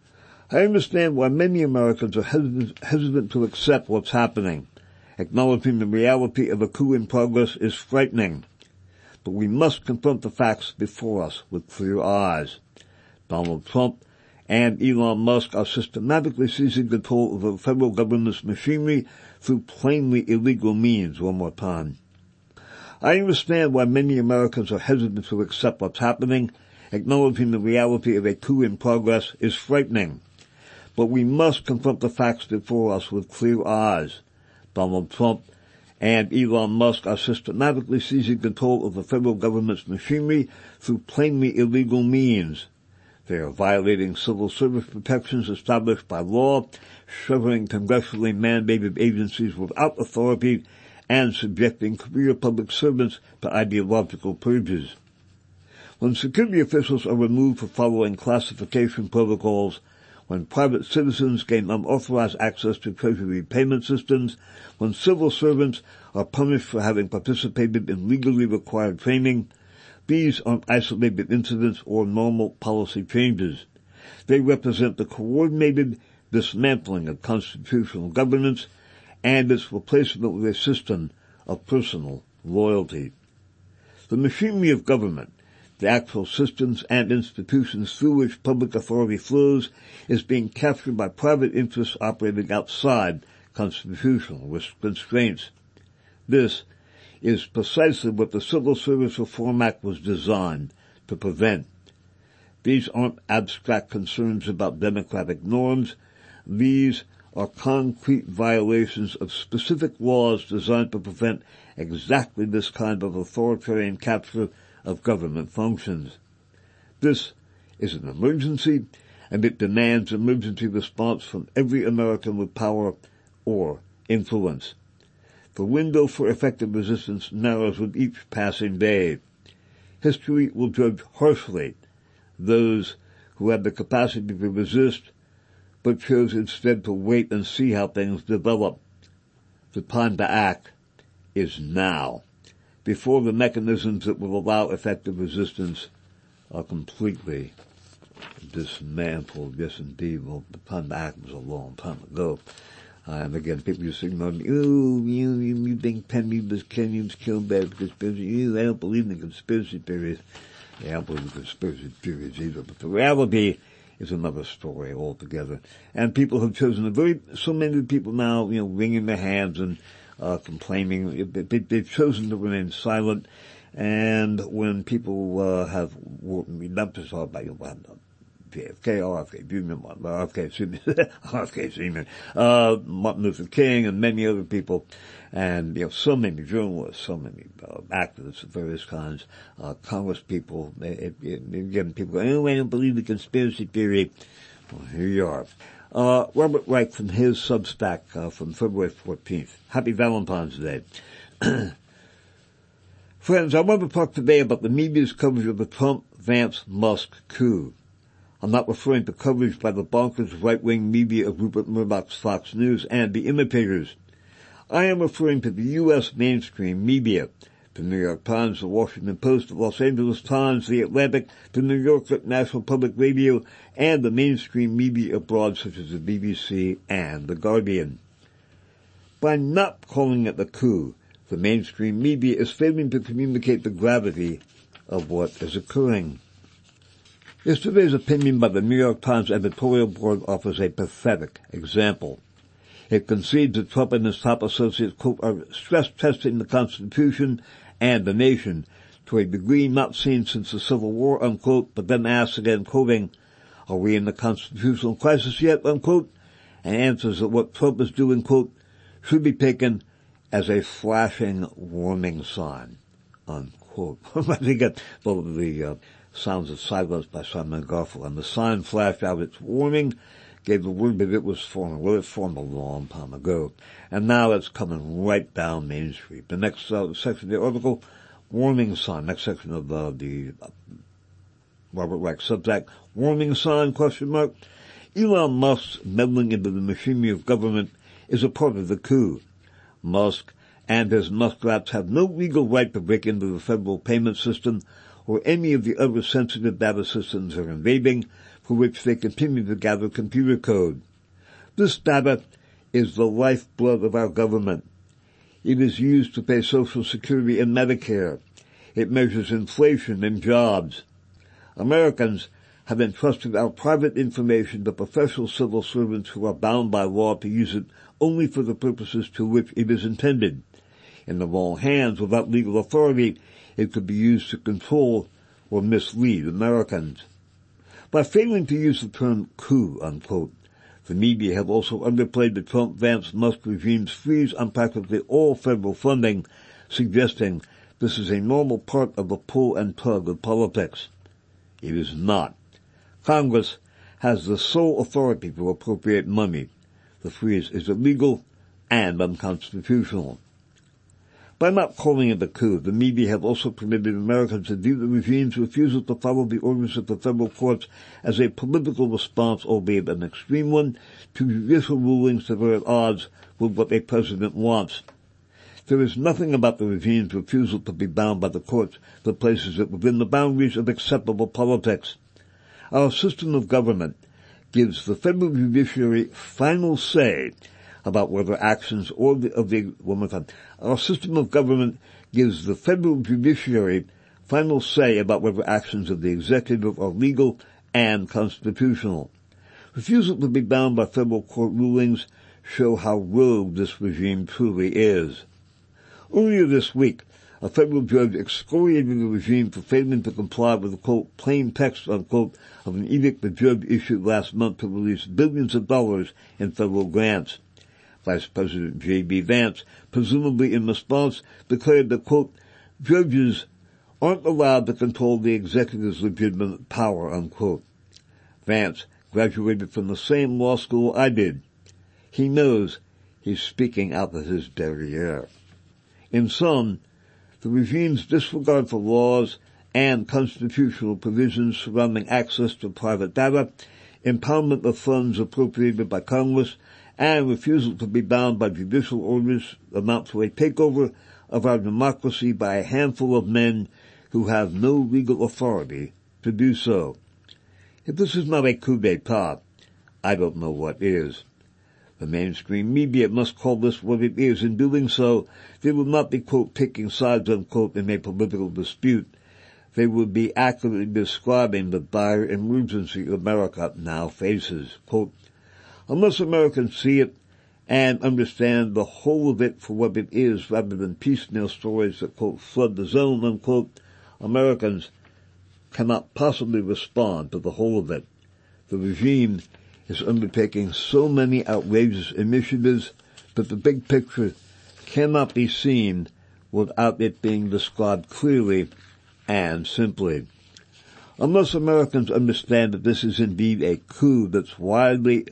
I understand why many Americans are hesitant, hesitant to accept what's happening. Acknowledging the reality of a coup in progress is frightening. But we must confront the facts before us with clear eyes. Donald Trump and Elon Musk are systematically seizing control of the federal government's machinery through plainly illegal means. One more time. I understand why many Americans are hesitant to accept what's happening. Acknowledging the reality of a coup in progress is frightening. But we must confront the facts before us with clear eyes. Donald Trump and Elon Musk are systematically seizing control of the federal government's machinery through plainly illegal means. They are violating civil service protections established by law, severing congressionally mandated agencies without authority, and subjecting career public servants to ideological purges. When security officials are removed for following classification protocols, when private citizens gain unauthorized access to Treasury payment systems, when civil servants are punished for having participated in legally required training, these aren't isolated incidents or normal policy changes. They represent the coordinated dismantling of constitutional governance and its replacement with a system of personal loyalty. The machinery of government, the actual systems and institutions through which public authority flows, is being captured by private interests operating outside constitutional constraints. This is precisely what the Civil Service Reform Act was designed to prevent. These aren't abstract concerns about democratic norms. These are concrete violations of specific laws designed to prevent exactly this kind of authoritarian capture of government functions. This is an emergency, and it demands emergency response from every American with power or influence. The window for effective resistance narrows with each passing day. History will judge harshly those who had the capacity to resist, but chose instead to wait and see how things develop. The time to act is now, before the mechanisms that will allow effective resistance are completely dismantled. Yes, indeed. Well, the time to act was a long time ago. Uh, and again, people just think, oh, you, you, you think Penny was Kenny was killed by conspiracy. You, I don't believe in conspiracy theories. Yeah, I don't believe in conspiracy theories either. But the reality is another story altogether. And people have chosen a very, so many people now, you know, wringing their hands and uh, complaining. They, they've chosen to remain silent. And when people uh, have, not just all about, you know, J F K, R F K Junior, R F K Senior, R F K Senior, uh, Martin Luther King, and many other people, and you know, so many journalists, so many uh, activists of various kinds, uh, Congress people, it, it, again, people go, oh, I don't believe in conspiracy theory. Well, here you are. Uh, Robert Reich from his Substack uh, from February fourteenth. Happy Valentine's Day. Friends, I want to talk today about the media's coverage of the Trump-Vance-Musk coup. I'm not referring to coverage by the bonkers right-wing media of Rupert Murdoch's Fox News and the imitators. I am referring to the U S mainstream media, The New York Times, the Washington Post, the Los Angeles Times, the Atlantic, the New Yorker, National Public Radio, and the mainstream media abroad such as the B B C and The Guardian. By not calling it a coup, the mainstream media is failing to communicate the gravity of what is occurring. Yesterday's opinion by the New York Times editorial board offers a pathetic example. It concedes that Trump and his top associates, quote, are stress-testing the Constitution and the nation to a degree not seen since the Civil War, unquote, but then asks again, quoting, are we in the constitutional crisis yet, unquote, and answers that what Trump is doing, quote, should be taken as a flashing warning sign, unquote. I think it, well, the uh, sounds of silence by Simon Garfunkel, and the sign flashed out its warning, gave the word that it was formed. Well, it formed a long time ago. And now it's coming right down Main Street. The next uh, section of the article, warning sign. Next section of uh, the uh, Robert Reich Substack, warning sign, question mark. Elon Musk's meddling into the machinery of government is a part of the coup. Musk and his muskrats have no legal right to break into the federal payment system or any of the other sensitive data systems they're invading, for which they continue to gather computer code. This data is the lifeblood of our government. It is used to pay Social Security and Medicare. It measures inflation and jobs. Americans have entrusted our private information to professional civil servants who are bound by law to use it only for the purposes to which it is intended. In the wrong hands, without legal authority, it could be used to control or mislead Americans. By failing to use the term coup, unquote, the media have also underplayed the Trump-Vance-Musk regime's freeze on practically all federal funding, suggesting this is a normal part of the pull and tug of politics. It is not. Congress has the sole authority to appropriate money. The freeze is illegal and unconstitutional. By not calling it a coup, the media have also permitted Americans to view the regime's refusal to follow the orders of the federal courts as a political response, albeit an extreme one, to judicial rulings that are at odds with what a president wants. There is nothing about the regime's refusal to be bound by the courts that places it within the boundaries of acceptable politics. Our system of government gives the federal judiciary final say about whether actions or the, of the one more time. Our system of government gives the federal judiciary final say about whether actions of the executive are legal and constitutional. Refusal to be bound by federal court rulings show how rogue this regime truly is. Earlier this week, a federal judge excoriated the regime for failing to comply with the, quote, plain text, unquote, of an edict the judge issued last month to release billions of dollars in federal grants. Vice President J D Vance, presumably in response, declared that, quote, judges aren't allowed to control the executive's legitimate power, unquote. Vance graduated from the same law school I did. He knows he's speaking out of his derriere. In sum, the regime's disregard for laws and constitutional provisions surrounding access to private data, impoundment of funds appropriated by Congress, and refusal to be bound by judicial orders amount to a takeover of our democracy by a handful of men who have no legal authority to do so. If this is not a coup d'etat, I don't know what is. The mainstream media must call this what it is. In doing so, they will not be, quote, taking sides, unquote, in a political dispute. They would be accurately describing the dire emergency America now faces. Quote, unless Americans see it and understand the whole of it for what it is rather than piecemeal stories that, quote, flood the zone, unquote, Americans cannot possibly respond to the whole of it. The regime is undertaking so many outrageous initiatives that the big picture cannot be seen without it being described clearly and simply. Unless Americans understand that this is indeed a coup that's widely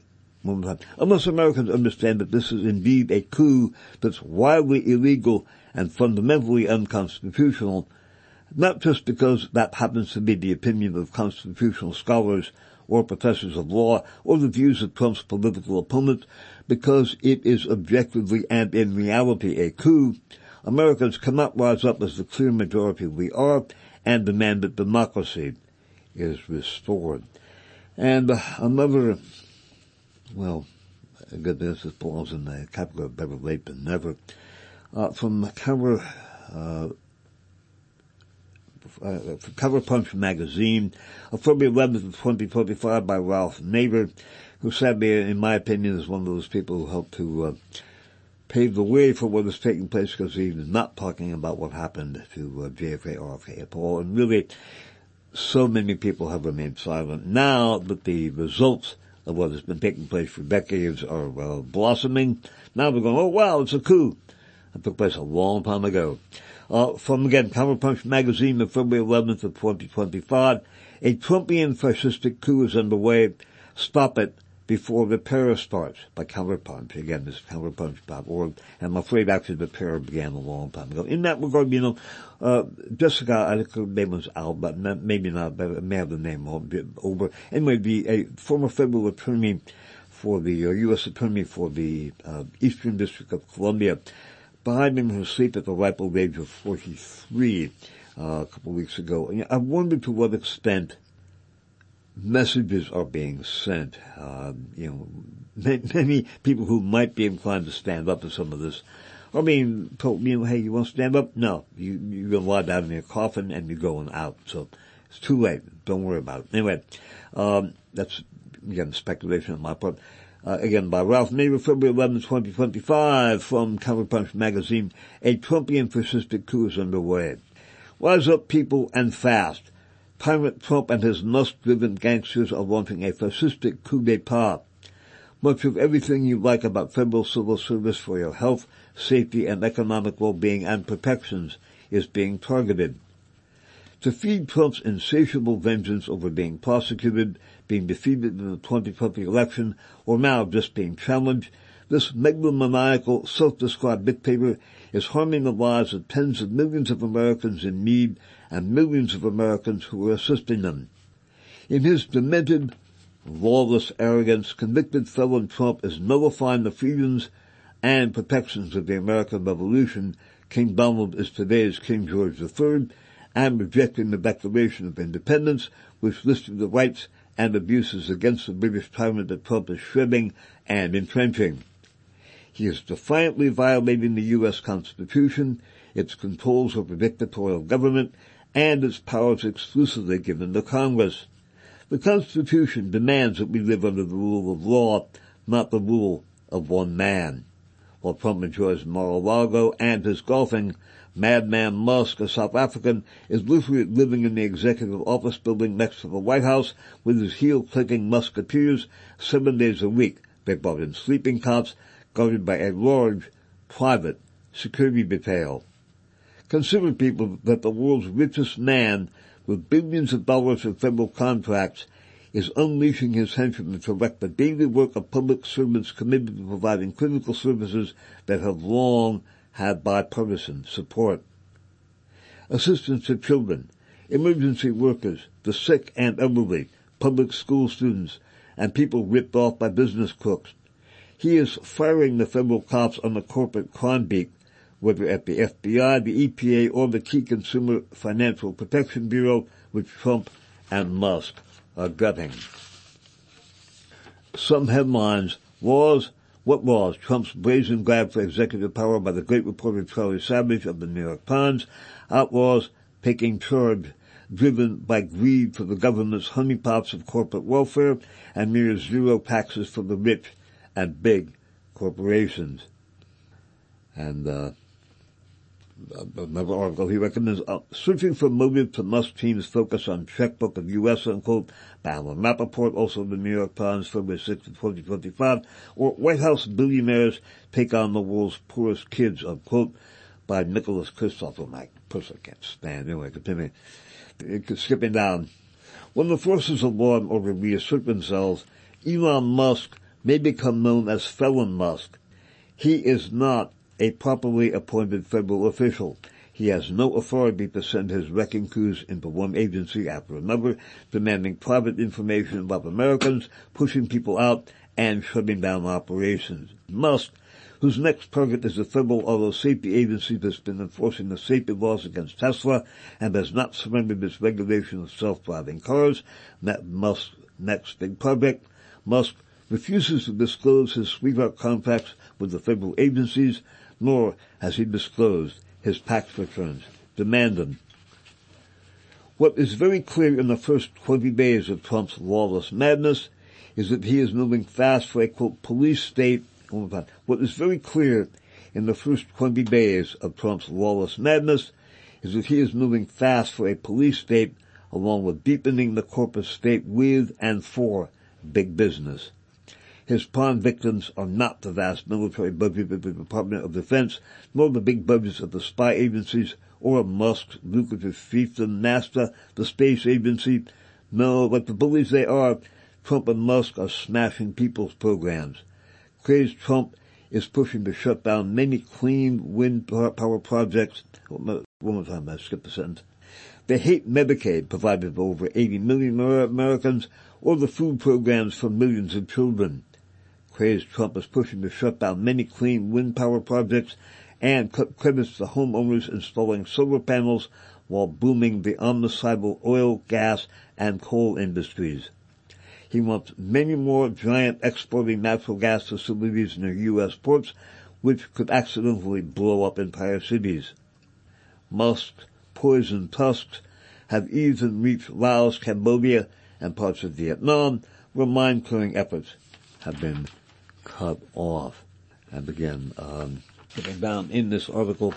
Unless Americans understand that this is indeed a coup that's wildly illegal and fundamentally unconstitutional, not just because that happens to be the opinion of constitutional scholars or professors of law or the views of Trump's political opponents, because it is objectively and in reality a coup, Americans cannot rise up as the clear majority we are and demand that democracy is restored. And uh, another, well, goodness, this belongs in the category of better late than never, uh, from Cover, uh, uh, Cover Punch magazine, February eleventh, twenty twenty-five, by Ralph Nader, who sadly, in my opinion, is one of those people who helped to uh, pave the way for what is taking place, because he was not talking about what happened to uh, J F K, R F K, and Paul, and really, so many people have remained silent. Now that the results of what has been taking place for decades are uh, blossoming, now they're going, oh wow, it's a coup. It took place a long time ago. Uh, from again, Counterpunch magazine of February eleventh of twenty twenty-five, a Trumpian fascistic coup is underway. Stop it before the repair starts, by Counterpunch. Again, this is counterpunch dot org. And I'm afraid actually the repair began a long time ago. In that regard, you know, uh, Jessica, I think her name was Alba, maybe not, but I may have the name over. Anyway, the, a former federal attorney for the, uh, U S attorney for the, uh, Eastern District of Columbia, died in her sleep at the ripe old age of forty-three, uh, a couple of weeks ago. And I wonder to what extent messages are being sent. Uh, you know, many people who might be inclined to stand up to some of this are being told, you know, hey, you want to stand up? No. You, you're going to lie down in your coffin and you're going out. So it's too late. Don't worry about it. Anyway, um, that's, again, speculation on my part. Uh, again, by Ralph Nader, February eleventh, twenty twenty-five, from Counterpunch magazine, a Trumpian fascistic coup is underway. Rise up, people, and fast. Tyrant Trump and his Musk-driven gangsters are launching a fascistic coup d'etat. Much of everything you like about federal civil service for your health, safety, and economic well-being and protections is being targeted. To feed Trump's insatiable vengeance over being prosecuted, being defeated in the twenty twenty election, or now just being challenged, this megalomaniacal, self-described dictator is harming the lives of tens of millions of Americans in need and millions of Americans who are assisting them. In his demented, lawless arrogance, convicted felon Trump is nullifying the freedoms and protections of the American Revolution. King Donald is today's King George the Third, and rejecting the Declaration of Independence, which listed the rights and abuses against the British tyrant that Trump is shredding and entrenching. He is defiantly violating the U S Constitution, its controls over dictatorial government, and its powers exclusively given to Congress. The Constitution demands that we live under the rule of law, not the rule of one man. While Trump enjoys Mar-a-Lago and his golfing, Madman Musk, a South African, is literally living in the executive office building next to the White House with his heel-clicking musketeers seven days a week. They brought in sleeping cots guarded by a large, private security detail. Consider, people, that the world's richest man, with billions of dollars in federal contracts, is unleashing his henchmen to wreck the daily work of public servants committed to providing critical services that have long had bipartisan support. Assistance to children, emergency workers, the sick and elderly, public school students, and people ripped off by business crooks. He is firing the federal cops on the corporate crime beat, whether at the F B I, the E P A, or the key Consumer Financial Protection Bureau, which Trump and Musk are gutting. Some headlines: laws, what laws? Trump's brazen grab for executive power by the great reporter Charlie Savage of the New York Times. Outlaws taking charge, driven by greed for the government's honeypots of corporate welfare and mere zero taxes for the rich and big corporations. And, uh, another article, he recommends uh, searching for motive to Musk team's focus on checkbook of U S, unquote, by Alan Rappaport, also the New York Times, February sixth, twenty twenty-five, or White House billionaires take on the world's poorest kids, unquote, by Nicholas Kristof. Oh, my person I can't stand. Anyway, continue. Skipping down. When the forces of law and order reassert themselves, Elon Musk may become known as Felon Musk. He is not a properly appointed federal official. He has no authority to send his wrecking crews into one agency after another, demanding private information about Americans, pushing people out, and shutting down operations. Musk, whose next target is the federal auto safety agency that's been enforcing the safety laws against Tesla and has not surrendered its regulation of self-driving cars. That Musk's next big project. Musk refuses to disclose his sweetheart contracts with the federal agencies, nor has he disclosed his tax returns. Demand them. What is very clear in the first twenty days of Trump's lawless madness is that he is moving fast for a, quote, police state. What is very clear in the first twenty days of Trump's lawless madness is that he is moving fast for a police state, along with deepening the corporate state with and for big business. His pawn victims are not the vast military budget of the Department of Defense, nor the big budgets of the spy agencies, or of Musk's lucrative fiefdom, NASA, the space agency. No, like the bullies they are, Trump and Musk are smashing people's programs. Crazed Trump is pushing to shut down many clean wind power projects. One more time, I skipped a sentence. They hate Medicaid, provided by over eighty million Americans, or the food programs for millions of children. Crazed Trump is pushing to shut down many clean wind power projects and cut credits to homeowners installing solar panels while booming the omnicidal oil, gas, and coal industries. He wants many more giant exporting natural gas facilities near U S ports, which could accidentally blow up entire cities. Musk's poison tusks have even reached Laos, Cambodia, and parts of Vietnam, where mine-clearing efforts have been cut off. And again, um, getting down in this article,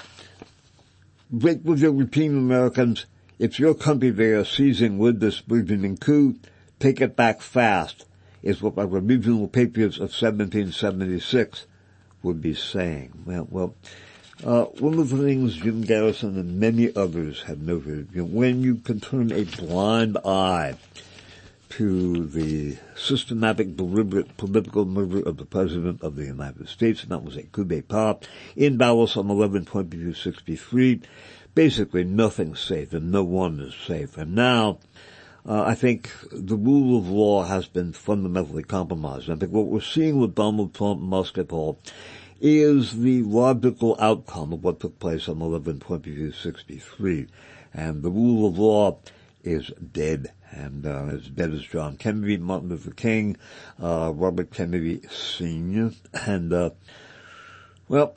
break with your routine, Americans. It's your country they are seizing with this burgeoning coup. Take it back fast, is what our regional patriots of seventeen seventy-six would be saying. Well, well, uh, one of the things Jim Garrison and many others have noted, you know, when you can turn a blind eye to the systematic, deliberate political murder of the President of the United States, and that was a coup d'etat in Dallas on eleven twenty-two sixty-three. Basically, nothing's safe, and no one is safe. And now, uh, I think the rule of law has been fundamentally compromised. I think what we're seeing with Donald Trump, Musk, et al., is the logical outcome of what took place on eleven twenty-two sixty-three. And the rule of law is dead. And uh, as dead as John Kennedy, Martin Luther King, uh, Robert Kennedy Senior And, uh, well,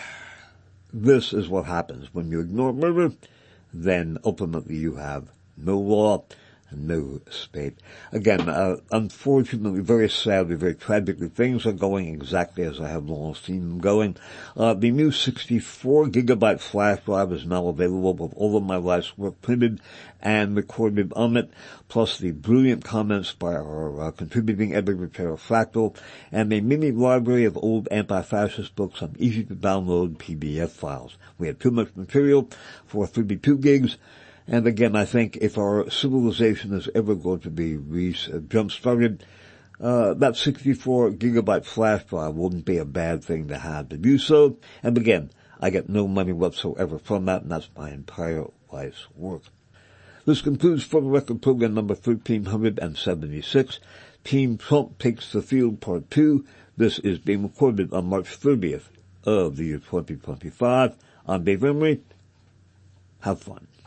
this is what happens. When you ignore murder, then ultimately you have no law and no state. Again, uh, unfortunately, very sadly, very tragically, things are going exactly as I have long seen them going. Uh, the new sixty-four gigabyte flash drive is now available with all of my life's work printed and recorded on it, plus the brilliant comments by our uh, contributing editor, Tara Fractal, and a mini library of old anti-fascist books on easy-to-download P D F files. We have too much material for thirty-two gigs. And again, I think if our civilization is ever going to be re- uh, jump-started, uh, that sixty-four gigabyte flash drive wouldn't be a bad thing to have to do so. And again, I get no money whatsoever from that, and that's my entire life's work. This concludes For the Record program number thirteen seventy-six. Team Trump Takes the Field Part two. This is being recorded on March thirtieth of the year twenty twenty-five. I'm Dave Emery. Have fun.